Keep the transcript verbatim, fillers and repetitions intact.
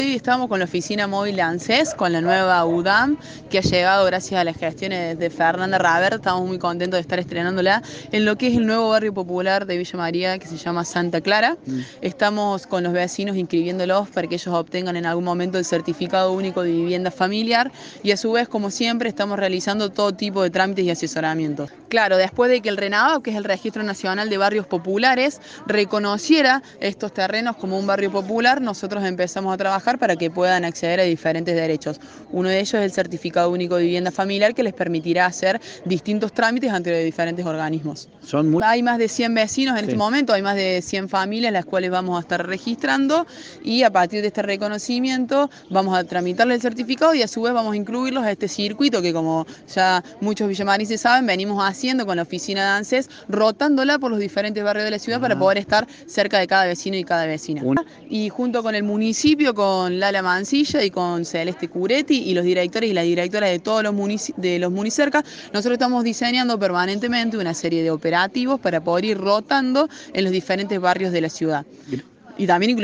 Hoy estamos con la oficina móvil de ANSES, con la nueva U D A M, que ha llegado gracias a las gestiones de Fernanda Raber. Estamos muy contentos de estar estrenándola en lo que es el nuevo barrio popular de Villa María, que se llama Santa Clara. Mm. Estamos con los vecinos inscribiéndolos para que ellos obtengan en algún momento el certificado único de vivienda familiar y a su vez, como siempre, estamos realizando todo tipo de trámites y asesoramientos. Claro, después de que el RENAVAP, que es el Registro Nacional de Barrios Populares, reconociera estos terrenos como un barrio popular, nosotros empezamos a trabajar para que puedan acceder a diferentes derechos. Uno de ellos es el certificado único de vivienda familiar, que les permitirá hacer distintos trámites ante los diferentes organismos. Son muy... Hay más de cien vecinos en sí. Este momento, hay más de cien familias las cuales vamos a estar registrando y a partir de este reconocimiento vamos a tramitarle el certificado y a su vez vamos a incluirlos a este circuito que, como ya muchos villamarienses saben, venimos haciendo con la oficina de ANSES, rotándola por los diferentes barrios de la ciudad. Ah. Para poder estar cerca de cada vecino y cada vecina. Una. Y junto con el municipio, con Lala Mancilla y con Celeste Curetti y los directores y las directoras de todos los, de los municercas, nosotros estamos diseñando permanentemente una serie de operativos para poder ir rotando en los diferentes barrios de la ciudad. Y también